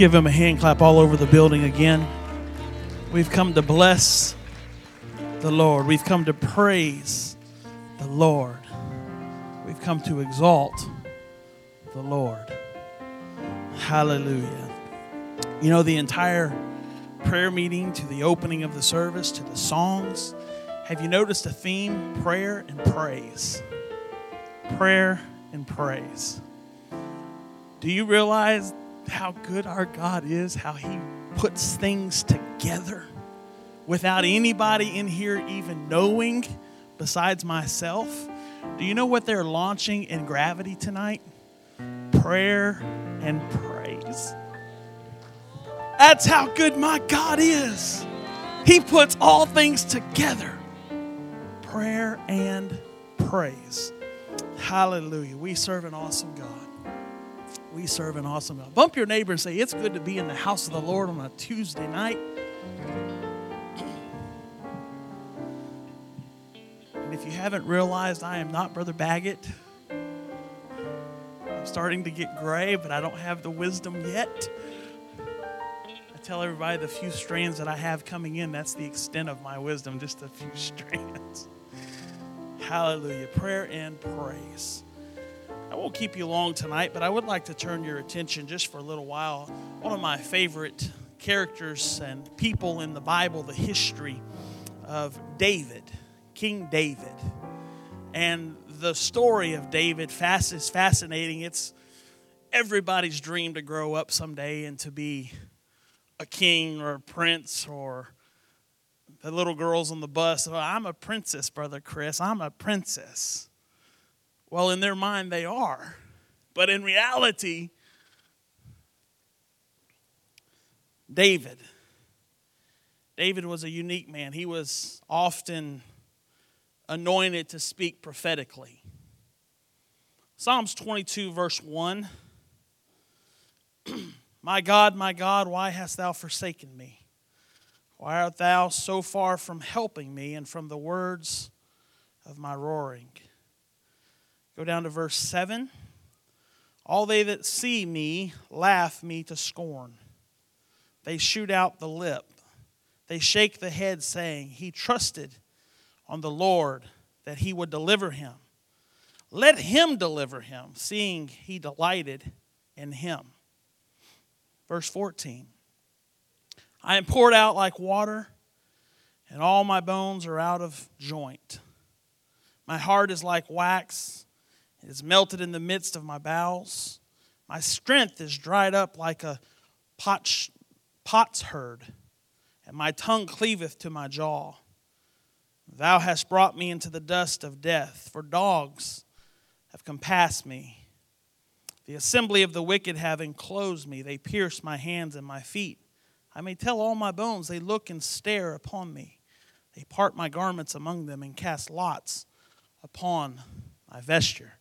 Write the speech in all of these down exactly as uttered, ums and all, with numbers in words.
give him a hand clap all over the building again. We've come to bless the Lord. We've come to praise the Lord. We've come to exalt the Lord. Hallelujah. You know, the entire prayer meeting to the opening of the service to the songs, have you noticed a theme? Prayer and praise. Prayer and praise. Do you realize how good our God is, how He puts things together without anybody in here even knowing besides myself? Do you know what they're launching in Gravity tonight? Prayer and praise. That's how good my God is. He puts all things together. Prayer and praise. Hallelujah. We serve an awesome God. We serve an awesome God. Bump your neighbor and say, it's good to be in the house of the Lord on a Tuesday night. And if you haven't realized, I am not Brother Baggett. I'm starting to get gray, but I don't have the wisdom yet. I tell everybody the few strands that I have coming in, that's the extent of my wisdom, just a few strands. Hallelujah. Prayer and praise. I won't keep you long tonight, but I would like to turn your attention just for a little while. One of my favorite characters and people in the Bible, the history of David, King David. And the story of David is fascinating. It's everybody's dream to grow up someday and to be a king or a prince, or the little girls on the bus. Oh, I'm a princess, Brother Chris. I'm a princess. Well, in their mind, they are. But in reality, David, David was a unique man. He was often anointed to speak prophetically. Psalms twenty-two, verse one. My God, my God, why hast thou forsaken me? Why art thou so far from helping me and from the words of my roaring? Go down to verse seven. All they that see me laugh me to scorn. They shoot out the lip. They shake the head, saying, he trusted on the Lord that he would deliver him. Let him deliver him, seeing he delighted in him. Verse fourteen. I am poured out like water, and all my bones are out of joint. My heart is like wax. It is melted in the midst of my bowels. My strength is dried up like a pot's, pot's herd, and my tongue cleaveth to my jaw. Thou hast brought me into the dust of death, for dogs have compassed me. The assembly of the wicked have enclosed me. They pierce my hands and my feet. I may tell all my bones, they look and stare upon me. They part my garments among them and cast lots upon my vesture.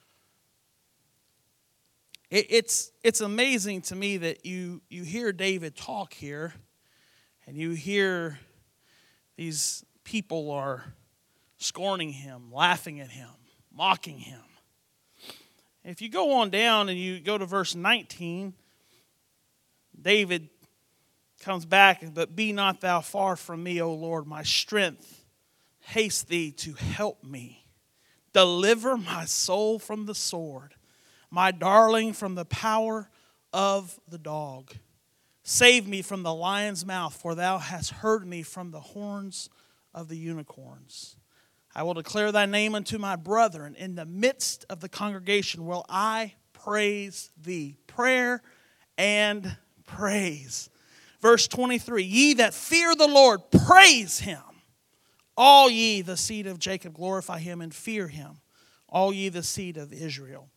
It, it's, it's amazing to me that you, you hear David talk here, and you hear these people are scorning him, laughing at him, mocking him. If you go on down and you go to verse nineteen, David comes back, but be not thou far from me, O Lord, my strength. Haste thee to help me. Deliver my soul from the sword, my darling from the power of the dog. Save me from the lion's mouth, for thou hast heard me from the horns of the unicorns. I will declare thy name unto my brethren. In the midst of the congregation will I praise thee. Prayer and praise. Verse twenty-three, ye that fear the Lord, praise him. All ye the seed of Jacob, glorify him and fear him. All ye the seed of Israel.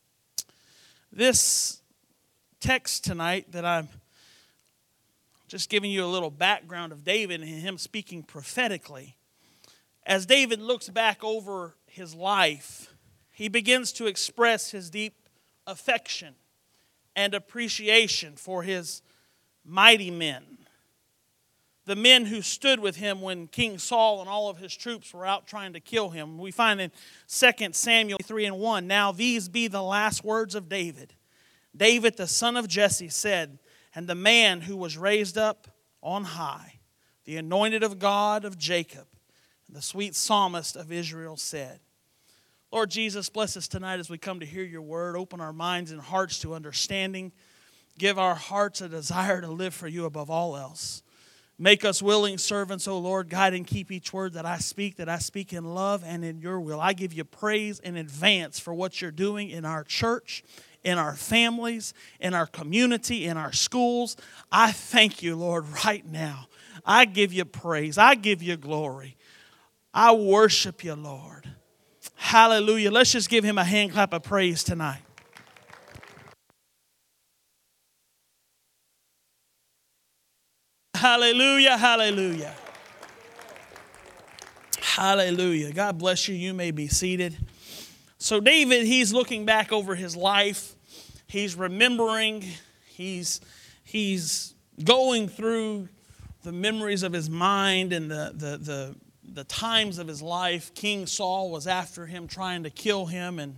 This text tonight that I'm just giving you a little background of David and him speaking prophetically. As David looks back over his life, he begins to express his deep affection and appreciation for his mighty men. The men who stood with him when King Saul and all of his troops were out trying to kill him. We find in Second Samuel three and one, now these be the last words of David. David, the son of Jesse, said, and the man who was raised up on high, the anointed of God of Jacob, and the sweet psalmist of Israel said." Lord Jesus, bless us tonight as we come to hear your word. Open our minds and hearts to understanding. Give our hearts a desire to live for you above all else. Make us willing servants, O Lord. Guide and keep each word that I speak, that I speak in love and in your will. I give you praise in advance for what you're doing in our church, in our families, in our community, in our schools. I thank you, Lord, right now. I give you praise. I give you glory. I worship you, Lord. Hallelujah. Let's just give him a hand clap of praise tonight. Hallelujah, hallelujah. Hallelujah. God bless you. You may be seated. So David, he's looking back over his life. He's remembering. He's, he's going through the memories of his mind and the, the, the, the times of his life. King Saul was after him, trying to kill him. And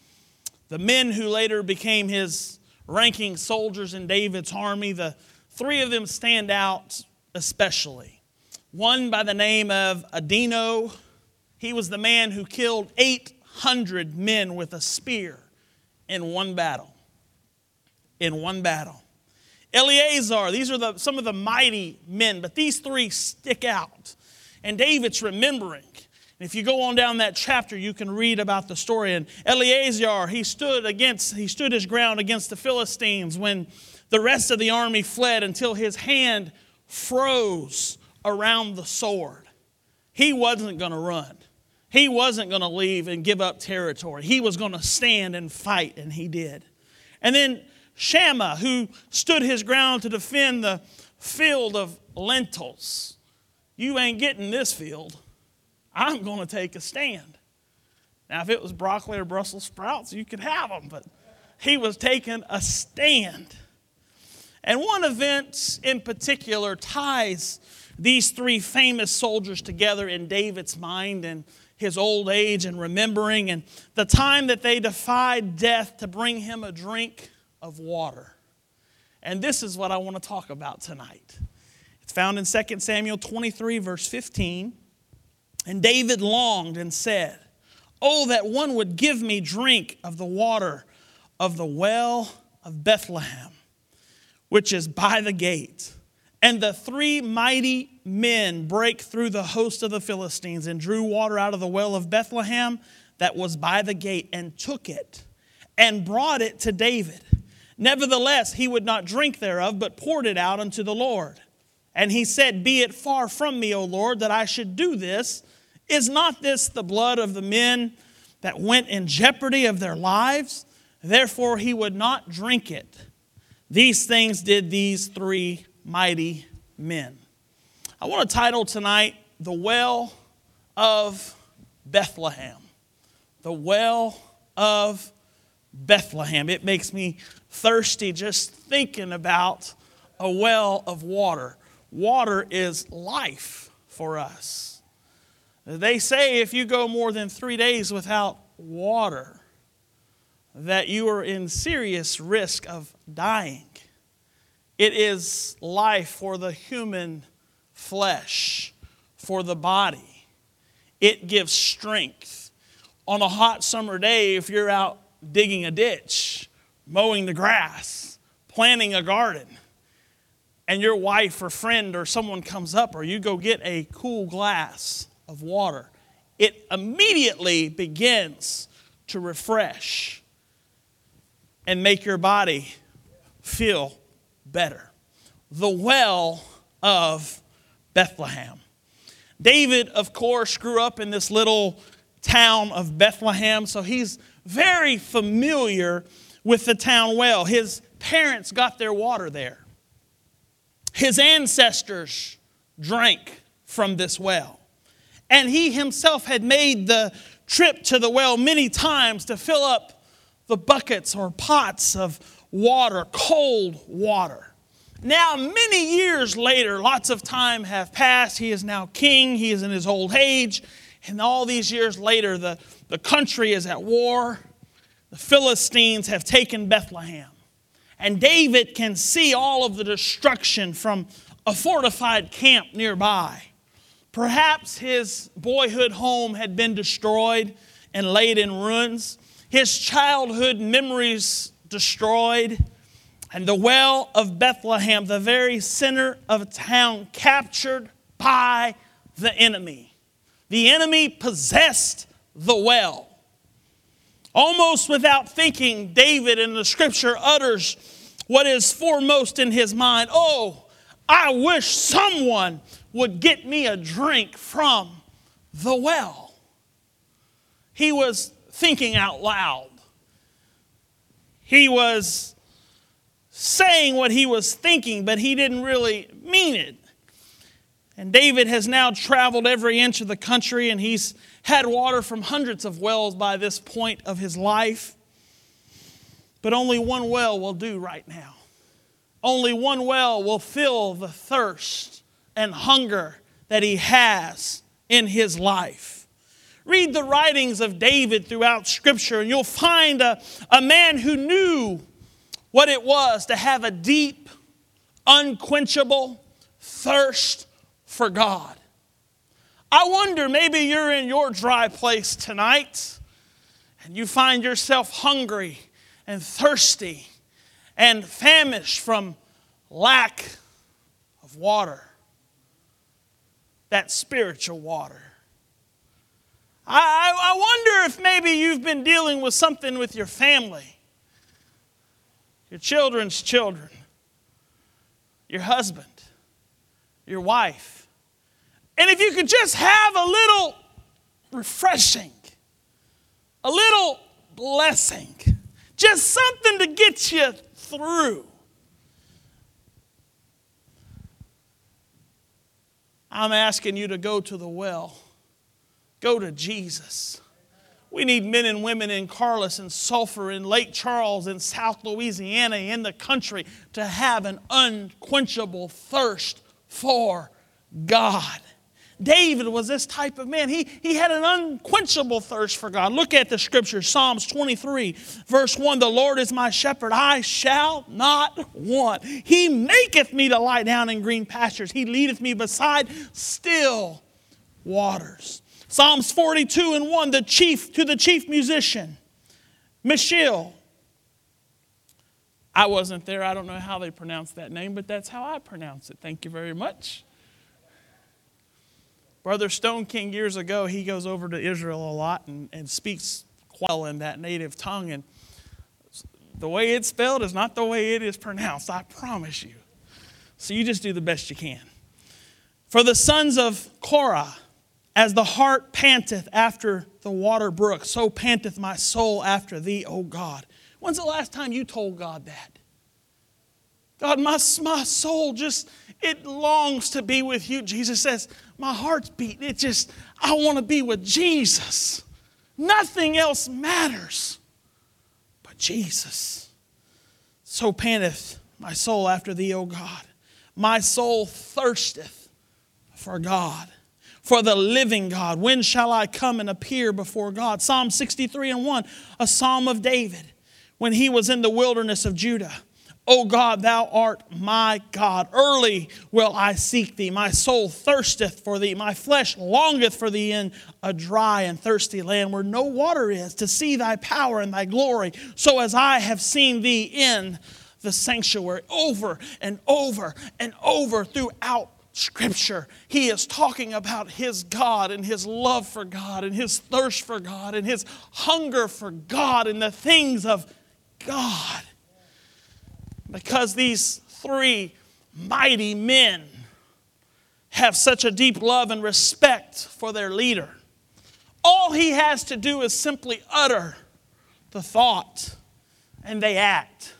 the men who later became his ranking soldiers in David's army, the three of them stand out especially. One by the name of Adino. He was the man who killed eight hundred men with a spear in one battle. In one battle. Eleazar, these are the, some of the mighty men, but these three stick out. And David's remembering. And if you go on down that chapter, you can read about the story. And Eleazar, he stood against, he stood his ground against the Philistines when the rest of the army fled until his hand froze around the sword. He wasn't going to run. He wasn't going to leave and give up territory. He was going to stand and fight, and he did. And then Shammah, who stood his ground to defend the field of lentils. You ain't getting this field. I'm going to take a stand. Now, if it was broccoli or Brussels sprouts, you could have them, but he was taking a stand. And one event in particular ties these three famous soldiers together in David's mind and his old age and remembering, and the time that they defied death to bring him a drink of water. And this is what I want to talk about tonight. It's found in Second Samuel twenty-three, verse fifteen. And David longed and said, "Oh, that one would give me drink of the water of the well of Bethlehem, which is by the gate." And the three mighty men brake through the host of the Philistines and drew water out of the well of Bethlehem that was by the gate and took it and brought it to David. Nevertheless, he would not drink thereof, but poured it out unto the Lord. And he said, "Be it far from me, O Lord, that I should do this. Is not this the blood of the men that went in jeopardy of their lives?" Therefore he would not drink it. These things did these three mighty men. I want to title tonight, The Well of Bethlehem. The Well of Bethlehem. It makes me thirsty just thinking about a well of water. Water is life for us. They say if you go more than three days without water, that you are in serious risk of dying. It is life for the human flesh, for the body. It gives strength. On a hot summer day, if you're out digging a ditch, mowing the grass, planting a garden, and your wife or friend or someone comes up, or you go get a cool glass of water, it immediately begins to refresh and make your body feel better. The well of Bethlehem. David, of course, grew up in this little town of Bethlehem, so he's very familiar with the town well. His parents got their water there. His ancestors drank from this well. And he himself had made the trip to the well many times to fill up the buckets or pots of water, cold water. Now, many years later, lots of time have passed. He is now king. He is in his old age. And all these years later, the, the country is at war. The Philistines have taken Bethlehem. And David can see all of the destruction from a fortified camp nearby. Perhaps his boyhood home had been destroyed and laid in ruins. His childhood memories destroyed. And the well of Bethlehem, the very center of town, captured by the enemy. The enemy possessed the well. Almost without thinking, David in the scripture utters what is foremost in his mind. Oh, I wish someone would get me a drink from the well. He was thinking out loud. He was saying what he was thinking, but he didn't really mean it. And David has now traveled every inch of the country, and he's had water from hundreds of wells by this point of his life. But only one well will do right now. Only one well will fill the thirst and hunger that he has in his life. Read the writings of David throughout Scripture, and you'll find a, a man who knew what it was to have a deep, unquenchable thirst for God. I wonder, maybe you're in your dry place tonight and you find yourself hungry and thirsty and famished from lack of water, that spiritual water. I, I wonder if maybe you've been dealing with something with your family, your children's children, your husband, your wife. And if you could just have a little refreshing, a little blessing, just something to get you through. I'm asking you to go to the well. Go to Jesus. We need men and women in Carlos and Sulphur and Lake Charles and South Louisiana in the country to have an unquenchable thirst for God. David was this type of man. He, he had an unquenchable thirst for God. Look at the scripture, Psalms twenty-three, verse one. The Lord is my shepherd, I shall not want. He maketh me to lie down in green pastures. He leadeth me beside still waters. Psalms forty-two and one, the chief to the chief musician, Mishael. I wasn't there. I don't know how they pronounce that name, but that's how I pronounce it. Thank you very much. Brother Stone King, years ago, he goes over to Israel a lot and, and speaks well in that native tongue. And the way it's spelled is not the way it is pronounced, I promise you. So you just do the best you can. For the sons of Korah, as the hart panteth after the water brook, so panteth my soul after thee, O God. When's the last time you told God that? God, my, my soul just, it longs to be with you. Jesus says, my heart's beating. It just, I want to be with Jesus. Nothing else matters but Jesus. So panteth my soul after thee, O God. My soul thirsteth for God, for the living God. When shall I come and appear before God? Psalm sixty-three and one, a psalm of David when he was in the wilderness of Judah. O God, thou art my God. Early will I seek thee. My soul thirsteth for thee. My flesh longeth for thee in a dry and thirsty land where no water is, to see thy power and thy glory, so as I have seen thee in the sanctuary. Over and over and over throughout Scripture, he is talking about his God and his love for God and his thirst for God and his hunger for God and the things of God. Because these three mighty men have such a deep love and respect for their leader, all he has to do is simply utter the thought and they act.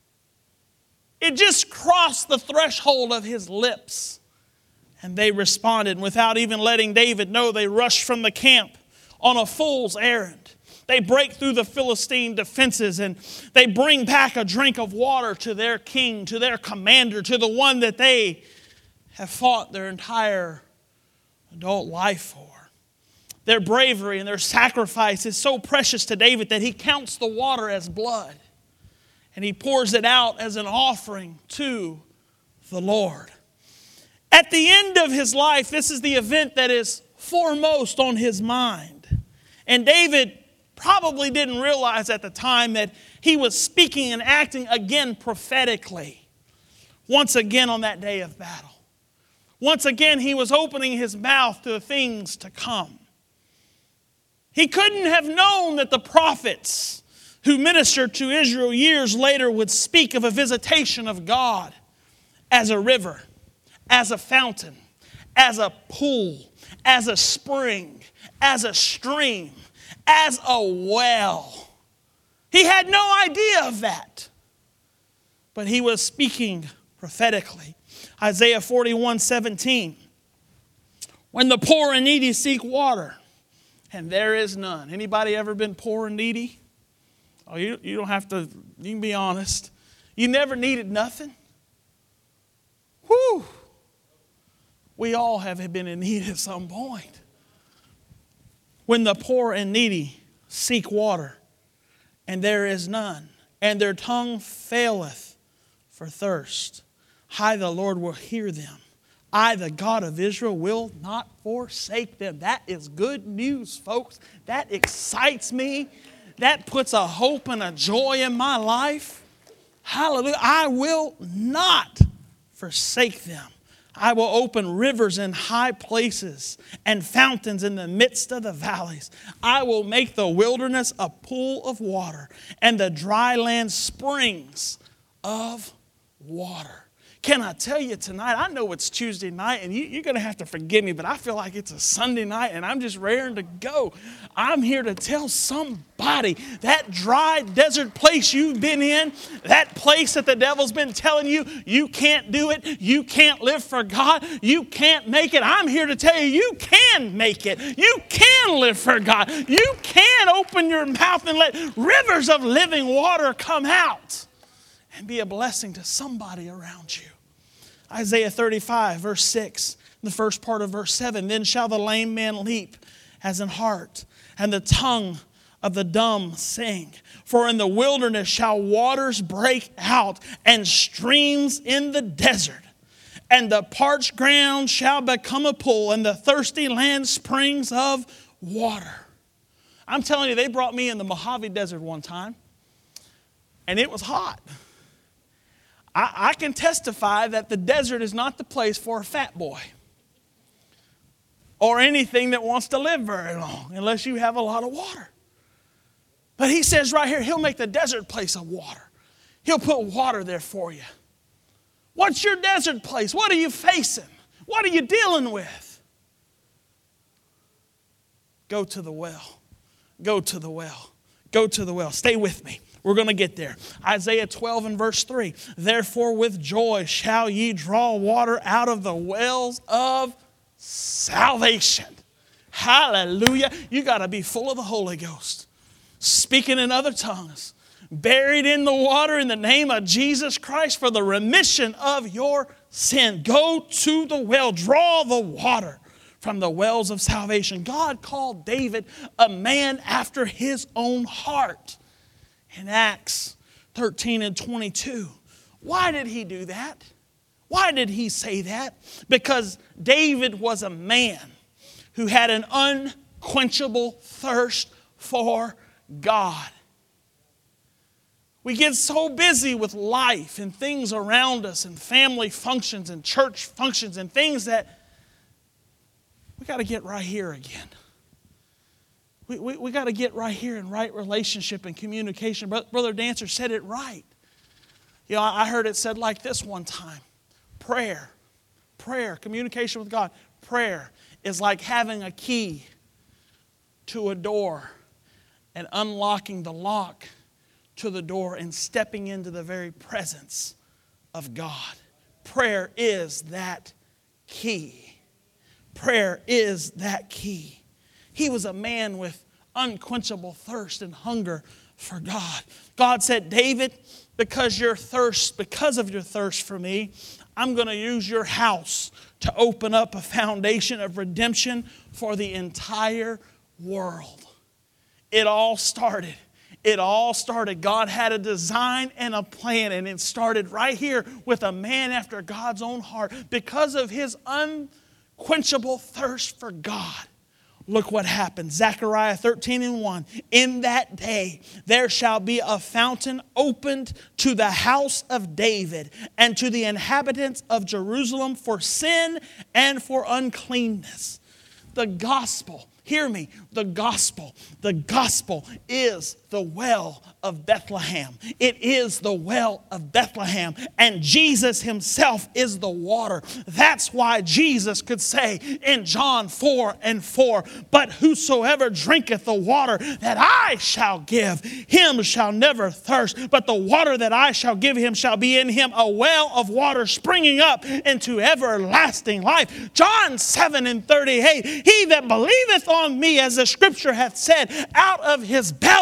It just crossed the threshold of his lips and they responded. Without even letting David know, they rushed from the camp on a fool's errand. They break through the Philistine defenses and they bring back a drink of water to their king, to their commander, to the one that they have fought their entire adult life for. Their bravery and their sacrifice is so precious to David that he counts the water as blood. and he pours it out as an offering to the Lord. At the end of his life, this is the event that is foremost on his mind. And David probably didn't realize at the time that he was speaking and acting again prophetically. Once again on that day of battle. Once again, he was opening his mouth to the things to come. He couldn't have known that the prophets who ministered to Israel years later would speak of a visitation of God as a river, as a fountain, as a pool, as a spring, as a stream, as a well. He had no idea of that. But he was speaking prophetically. Isaiah forty-one seventeen. When the poor and needy seek water, and there is none. Anybody ever been poor and needy? Oh, you, you don't have to, you can be honest. You never needed nothing? Whew. We all have been in need at some point. When the poor and needy seek water, and there is none, and their tongue faileth for thirst, I, the Lord, will hear them. I, the God of Israel, will not forsake them. That is good news, folks. That excites me. That puts a hope and a joy in my life. Hallelujah. I will not forsake them. I will open rivers in high places and fountains in the midst of the valleys. I will make the wilderness a pool of water and the dry land springs of water. Can I tell you tonight, I know it's Tuesday night and you, you're going to have to forgive me, but I feel like it's a Sunday night and I'm just raring to go. I'm here to tell somebody that dry desert place you've been in, that place that the devil's been telling you, you can't do it, you can't live for God, you can't make it. I'm here to tell you, you can make it. You can live for God. You can open your mouth and let rivers of living water come out and be a blessing to somebody around you. Isaiah thirty-five, verse six, the first part of verse seven. Then shall the lame man leap as an hart, and the tongue of the dumb sing. For in the wilderness shall waters break out, and streams in the desert. And the parched ground shall become a pool, and the thirsty land springs of water. I'm telling you, they brought me in the Mojave Desert one time, and it was hot. I, I can testify that the desert is not the place for a fat boy or anything that wants to live very long unless you have a lot of water. But he says right here, he'll make the desert place of water. He'll put water there for you. What's your desert place? What are you facing? What are you dealing with? Go to the well. Go to the well. Go to the well. Stay with me. We're going to get there. Isaiah twelve and verse three. Therefore with joy shall ye draw water out of the wells of salvation. Hallelujah. You got to be full of the Holy Ghost. Speaking in other tongues. Buried in the water in the name of Jesus Christ for the remission of your sin. Go to the well. Draw the water from the wells of salvation. God called David a man after his own heart. In Acts thirteen and twenty-two. Why did he do that? Why did he say that? Because David was a man who had an unquenchable thirst for God. We get so busy with life and things around us and family functions and church functions and things that we got to get right here again. We, we, we got to get right here in right relationship and communication. Brother Dancer said it right. You know, I heard it said like this one time. Prayer, prayer, communication with God. Prayer is like having a key to a door and unlocking the lock to the door and stepping into the very presence of God. Prayer is that key. Prayer is that key. He was a man with unquenchable thirst and hunger for God. God said, David, because your thirst, because of your thirst for me, I'm going to use your house to open up a foundation of redemption for the entire world. It all started It all started. God had a design and a plan, and it started right here with a man after God's own heart because of his unquenchable thirst for God. Look what happened. Zechariah thirteen and one. In that day there shall be a fountain opened to the house of David and to the inhabitants of Jerusalem for sin and for uncleanness. The gospel, hear me, the gospel, the gospel is the well of Bethlehem. It is the well of Bethlehem. And Jesus himself is the water. That's why Jesus could say in John four and four, but whosoever drinketh the water that I shall give, him shall never thirst. But the water that I shall give him shall be in him a well of water springing up into everlasting life. John seven and thirty-eight, he that believeth on me, as the scripture hath said, out of his belly